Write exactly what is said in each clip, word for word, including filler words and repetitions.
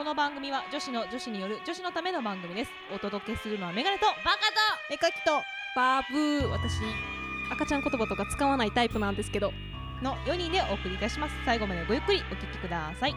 この番組は女子の女子による女子のための番組です。お届けするのはメガネとバカと絵描きとバブー。私赤ちゃん言葉とか使わないタイプなんですけどのよにんでお送りいたします。最後までごゆっくりお聞きください。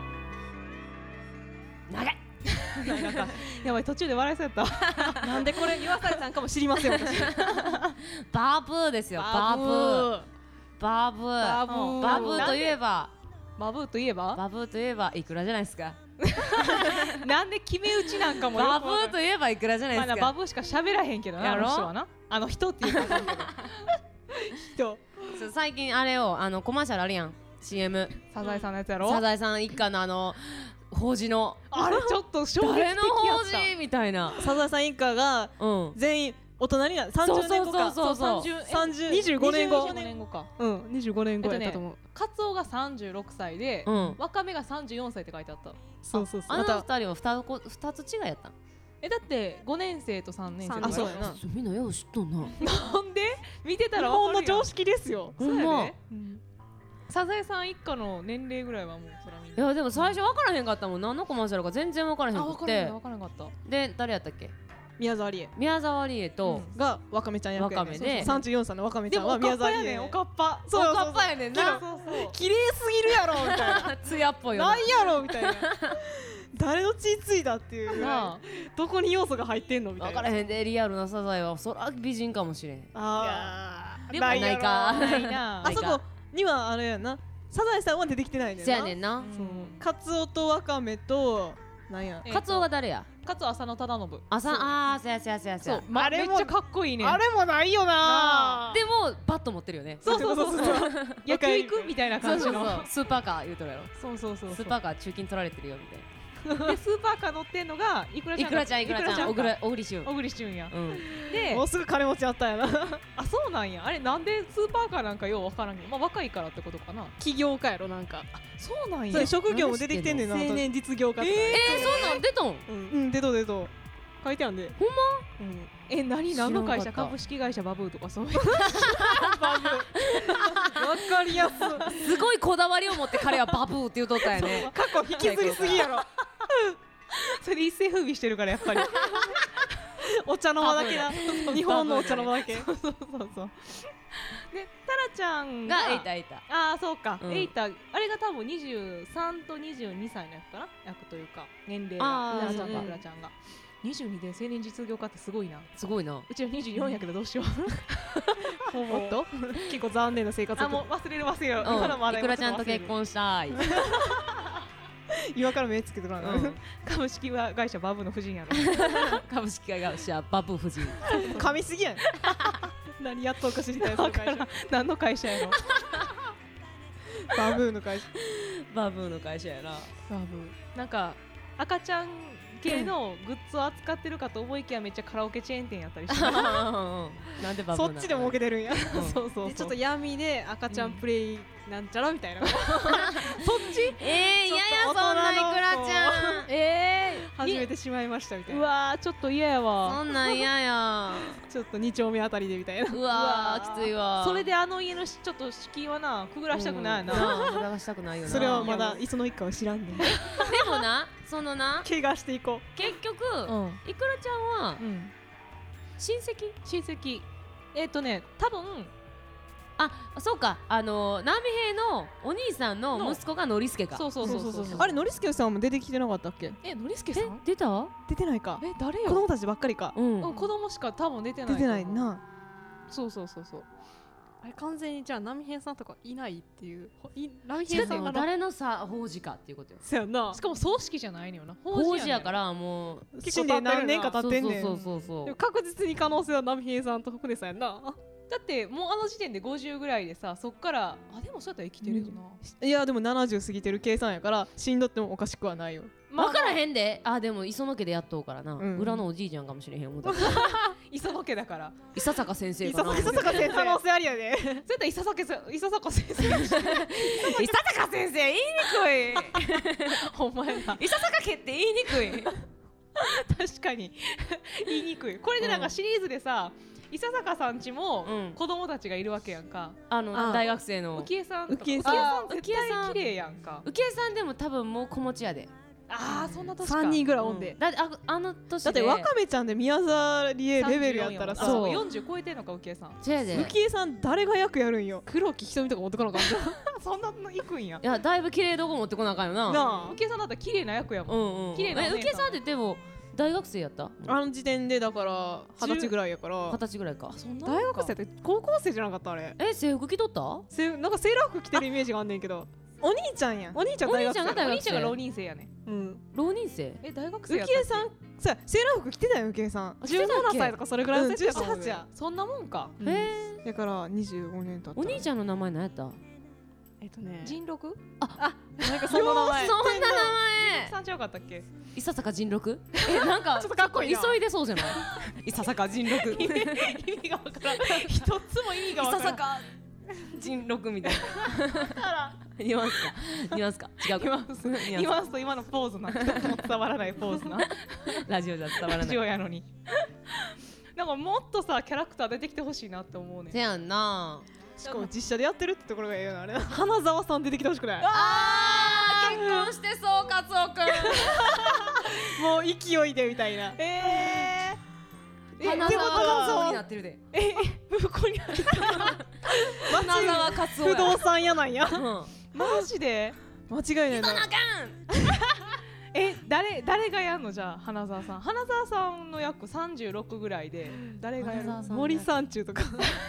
長いなんかやばい、途中で笑いそうやったなんでこれ言わされたんかも知りません私。 バブーですよ。バブーバブーバブーバブーといえばバブーといえばバブーといえばいくらじゃないですか。 なんで決め打ちなんかもよくバわかんないブーといえばいくらじゃないまだバですか。 ブーしか喋らへんけどな、あやろの人はな、あの人っていうか人そう最近あれをあのコマーシャルあるやん シーエムサザエさんのやつやろ。 サザエさん一家のあの法事のあれちょっと衝撃的や誰の法った事みたいな。 サザエさん一家がうん全員大人になるさんじゅうねんごかそうそうそうそうさんじゅうにじゅうごねんごにじゅうごねんごか。 うんにじゅうごねんごやったと思う、 カツオがさんじゅうろくさいで、 うんワカメがさんじゅうよんさいって書いてあった。 そうそうそうあのまた二人は二個二つ違いやったん。 えだってごねん生とさんねん生あそうやな。 なみんなよう知っとんな。 なんで見てた日ら本の常わかるやん。 識ですよ。 ほんま。 サザエさん一家の年齢ぐらいはもうそらみんな。 いやでも最初分からへんかったもん。何のコマーシャルか全然分からへんあ、 くっ分からへんて分からへんかった。 で誰やったっけ。 宮沢りえ宮沢りえと、 うんがわかめちゃん役やねわかめでさんじゅうよんさいのわかめちゃんはでもおか宮沢りえっぱやねん、おかっぱ。 そうそうそうおかっぱやねんな。 そうそう。 綺麗すぎるやろみたいなツヤっぽいよな。 なんやろみたいな誰の血ついたっていうぐらなあいどこに要素が入ってんのみたいな分からへんでリアルなサザエはそら美人かもしれん。 あーでもないやろないかないなあそこにはあれやなサザエさんは出てきてないねんせなやねんな。 そうカツオとワカメとなんやえカツオが誰や。 カツオ浅野忠信。 朝あーせやせやせやせや。 まあれもめっちゃかっこいいねん。 あれもないよなでもバット持ってるよね。 そうそうそうそう。野球行くみたいなそうそう感じの。 そう。スーパーカー言うとるやろ。 そうそうそうそう。 スーパーカー中金取られてるよみたいな。 でスーパーカー乗ってんのがいくらちゃん。 いくらちゃんいくらちゃん。小か倉小栗旬。 小栗旬や。 うん。 でもうすぐ金持ちあったんやなあ、そうなんや。あれなんでスーパーカーなんかようわからんけど、まあ若いからってことかな。 起業家やろなんかそうなんやそう。職業も出てきてんねんななん青年実業家とかえーそんなん出とん。 うんうん出と出と書いてあんでほんま。 うんえ、何何の会社？ 知らんかった株式会社バブーとかそういう。 わかりやすすごいこだわりを持って彼はバブーって言うとったよね。 過去引きずりすぎやろそれで一世風靡してるからやっぱり。 お茶の間だけな日本のお茶の間だけそうそうそう。で、タラちゃんががエイタエイタ。 ああそうか、 うんエイタあれが多分にじゅうさんとにじゅうにさいの役かな、役というか年齢あーがタラちゃんとうんアクラちゃんがにじゅうにで青年実業家ってすごいな。 すごいな。 うちらにじゅうよんやけどどうしよう。 もっと結構残念な生活あ、もう忘れる忘れる、 うん。 今のまだいくらちゃんと結婚したい。 今から目つけてからな株式会社バブの夫人やろ。 株式会社バブー夫人。 噛みすぎやん何やっとうか知りたいその会社何の会社やろ。 バブーの会社バブーの会社やな。 バブなんか赤ちゃん系のグッズを扱ってるかと思いきやめっちゃカラオケチェーン店やったりして。 なんでバブーなの。 そっちで儲けてるんやそうそうそう。 でちょっと闇で赤ちゃんプレイなんちゃらみたいなそっち？ えー、いやいやそんないくらちゃん。 えー、 始めてしまいましたみたいうなわーちょっと嫌やわ。 そんなん嫌や。 ちょっとに丁目あたりでみたいなうわーきついわ。 それであの家のしちょっと敷居はなくぐらしたくないな。 なあ無駄がしたくないよな。 それはまだ磯野一家は知らんねんでもな、そのな、 怪我していこ結局、 うんいくらちゃんはうん。 親戚。 親戚。えっ、ー、とね多分あ、そうか、あのー、波平のお兄さんの息子がノリスケか。 そうそうそうそうそう。 あれノリスケさんも出てきてなかったっけえノリスケさえん？ 出た？ 出てないかえ誰よ？ 子供たちばっかりかうん。 うん子供しか多分出てない。 出てない。なそうそうそうそう。 あれ完全にじゃあ波平さんとかいないっていうい波しかも誰のさ法事かっていうことよ。 そうやんなしかも葬式じゃないのよな。 法事やかららもう死んで何年か経ってんねんそうそうそうそうでも確実に可能性は波平さんと船さんやんなだってもうあの時点でごじゅうぐらいでさ、そっからあでもそうやったら生きてるよな。 いやでもななじゅう過ぎてる計算やから死んどってもおかしくはないよ分からへんで。あでも磯野家でやっとうからな、 うん裏のおじいちゃんかもしれへん思った磯野家だから。 伊佐坂先生伊かな。 佐坂先生可能性ありやでそうやったら伊佐坂さん伊佐坂先生。 伊佐坂先生言いにくい。 お前な。 伊佐坂家って言いにくい。 確かに言いにくい。これでなんかシリーズでさ、伊佐坂さんちもうん子供たちがいるわけやんか。 あのあ大学生の浮江さんとか浮江さん浮江さん絶対綺麗やんか。 浮江さんでも多分もう子持ちやで。 ああーそんな年かさんにんぐらいおんで、 うんだってああの年でだってわかめちゃんで宮沢りえレベルやったらさ、 そうよんじゅう超えてんのか浮江さん違うで浮江さん誰が役やるんよ。黒木瞳とか持ってかなあかんじゃんそんなの行くんやいやだいぶ綺麗どこ持ってこなあかんよななあ浮江さんだったら綺麗な役やもんうんうん綺麗なお姉さんえ浮江さんってでも大学生やったあの時点でだから二十歳ぐらいやから二十歳ぐらいかそんな大学生って高校生じゃなかったあれ。 え制服着とったせなんかセーラー服着てるイメージがあんねんけどお兄ちゃんやん。お兄ちゃん大学生お兄ちゃんが大学お兄ちゃんが浪人生やねうん浪人生え大学生浮やったっけ江さんさセーラー服着てたよ浮江さん着てたっけじゅうななさいとかそれぐらいの年うんじゅうはちや。 そんなもんかうんへえだからにじゅうごねん経ったお兄ちゃんの名前何やったえっとね人六なんかそんな名前そんな名前さんちゃうかったっけ伊佐坂人六えなんかちょっとかっこいいな急いでそうじゃない伊佐坂人六伊意味がわからん一つも意味がわからん佐坂人六みたいな言いますか言いますか違うか言います言い言いますと今のポーズな一つも伝わらないポーズなラジオじゃ伝わらラないジオやのになんかもっとさキャラクター出てきてほしいなって思うねせやんなしかも実写でやってるってところがいいよなあれ花澤さん出てきてほしくないあー結婚してそうカツオくんもう勢いでみたいなえー、 花ってこと澤はカツオになってるでここにある花澤カツオや不動産屋なんやうんマジで間違いないなあかんえ誰誰がやんのじゃあ花澤さん花澤さんの役さんじゅうろくぐらいで誰がやる花澤さん森三中とか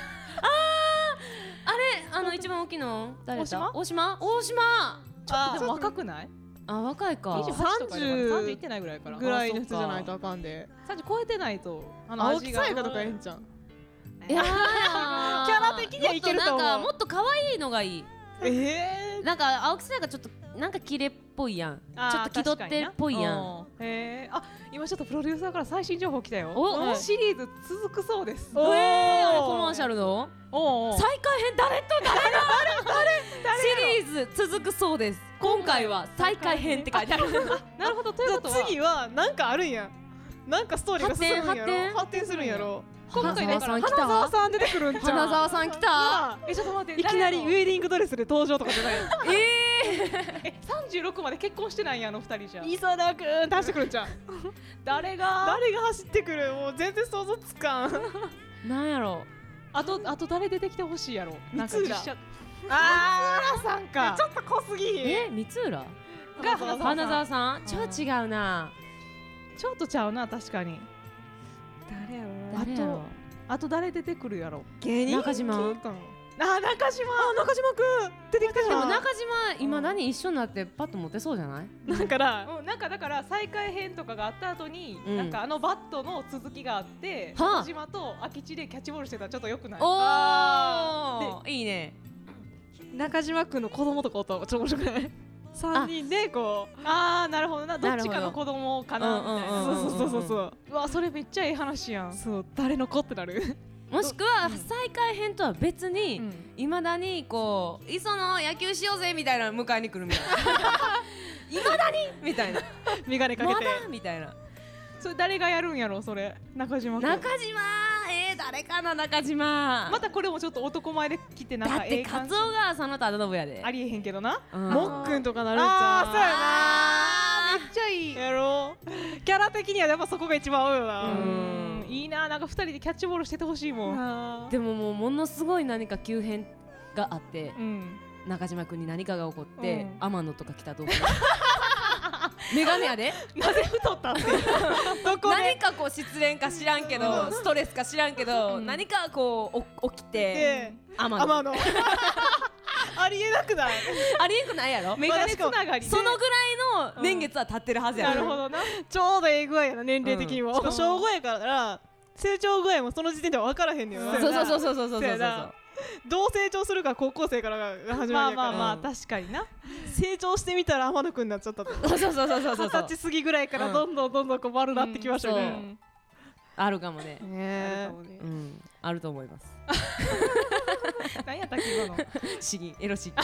あれあの一番大きいの誰だった大大島大島あでも若くないあ若いかにじゅうはちとかでもさんじゅういってないぐらいからぐらいの人じゃないとあかんでさんじゅう超えてないとあの青味が木さやかとかええんちゃんいやーキャラ的にはいけると思うもっなんかもっと可愛いのがいいえなんか青木さやかちょっとなんか綺麗っぽいやんあーちょっと気取ってっぽいやんうんへえあ今ちょっとプロデューサーから最新情報来たよおうんシリーズ続くそうですおーえーあのコマーシャルのおうおう再開編誰と誰がシリーズ続くそうです今回は再開編って書いてあるなるほどということはじゃあ次はなんかあるんやなんかストーリーが進むんやろ発展発展するんやろ今回だから花澤さん来た花澤さん出てくるんちゃう花澤さん来たあえちょっと待っていきなりウ誰のェディングドレスで登場とかじゃないええさんじゅうろくまで結婚してないんやあの二人じゃ磯田くん出してくるんちゃう誰が誰が走ってくるもう全然想像つかんーなんやろあとあと誰出てきてほしいやろなんか光浦実写ああさんかちょっと濃すぎえ三浦が花澤さん花澤さんちょっと違うなちょっとちゃうな確かに誰やろ誰やろあと誰出てくるやろ芸人中島系かなあ中島あ中島くん出てきたじゃんでも中島今何一緒になってパッと持ってそうじゃないだからうん、なんかだから再開編とかがあった後に、 うんなんかあのバットの続きがあってはあ中島と空き地でキャッチボールしてたらちょっとよくないおーいいね中島くんの子供とかおったらちょっと面白くない三人でこうあーなるほどなどっちかなるほの子供かなみたいなうんうんうんそうそうそうそうそううわそれめっちゃええ話やん、 そう誰の子ってなるもしくはうん再開編とは別にうんいまだにこう磯野野球しようぜみたいなの迎えに来るみたいないまだにみたいな眼鏡かけまてだみたいなそれ誰がやるんやろそれ中島君中島えー、誰かな中島またこれもちょっと男前で来てなんだってかええ感じカツオが佐野忠信やでありえへんけどなうんもっくんとかなるんちゃうあーそうやなあめっちゃいいやろキャラ的にはやっぱそこが一番合うような、 んいいななんか二人でキャッチボールしててほしいもんあーでももうものすごい何か急変があってうん中島君に何かが起こって、 うん天野とか来たらどうするメガネやでなぜ太ったってどこで何かこう失恋か知らんけど、 うんストレスか知らんけど、 うん何かこうお起きてで天野天野ありえなくないありえんくないやろメガネつながりでそのぐらいの年月は経ってるはずやろ、 なるほどなちょうどええ具合やな年齢的にも、 うんしかも小ごやから成長具合もその時点では分からへんねんよなそうそうそうそうそうそうそうそうやなどう成長するか高校生からが始まりやから、 まあまあまあうん確かにな成長してみたら天野くんになっちゃったとそうそうそうそうそうそう二十歳過ぎぐらいからどんどんどんどんこう丸なってきましたようんね、 あるかもねあるねかもねうんあると思います何やったっけ今の詩吟エロ詩吟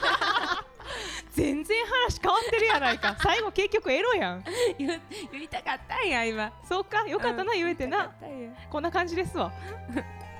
全然話変わってるやないか最後結局エロやん言言いたかったんや今そうかよかったな言えてな言いたかったんやこんな感じですわ